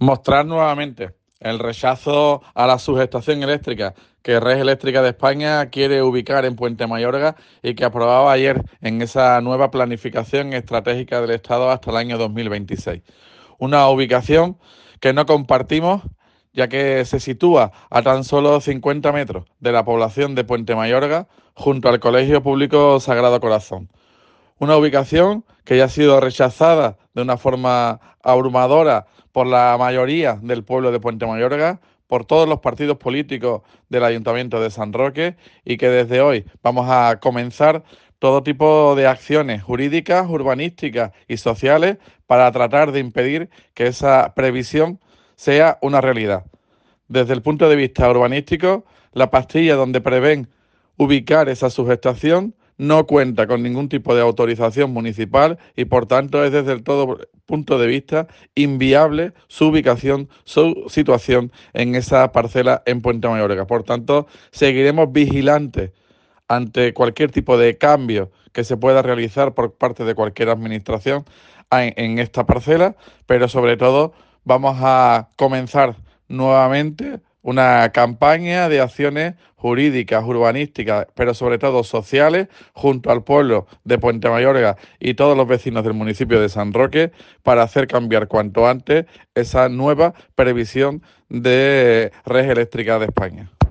Mostrar nuevamente el rechazo a la subestación eléctrica que Red Eléctrica de España quiere ubicar en Puente Mayorga y que aprobaba ayer en esa nueva planificación estratégica del Estado hasta el año 2026. Una ubicación que no compartimos, ya que se sitúa a tan solo 50 metros de la población de Puente Mayorga, junto al Colegio Público Sagrado Corazón. Una ubicación que ya ha sido rechazada de una forma abrumadora por la mayoría del pueblo de Puente Mayorga, por todos los partidos políticos del Ayuntamiento de San Roque, y que desde hoy vamos a comenzar todo tipo de acciones jurídicas, urbanísticas y sociales para tratar de impedir que esa previsión sea una realidad. Desde el punto de vista urbanístico, la pastilla donde prevén ubicar esa subestación no cuenta con ningún tipo de autorización municipal y por tanto es desde todo punto de vista inviable su ubicación, su situación en esa parcela en Puente Mayorga. Por tanto, seguiremos vigilantes ante cualquier tipo de cambio que se pueda realizar por parte de cualquier administración en esta parcela, pero sobre todo vamos a comenzar nuevamente una campaña de acciones jurídicas, urbanísticas, pero sobre todo sociales, junto al pueblo de Puente Mayorga y todos los vecinos del municipio de San Roque, para hacer cambiar cuanto antes esa nueva previsión de Red Eléctrica de España.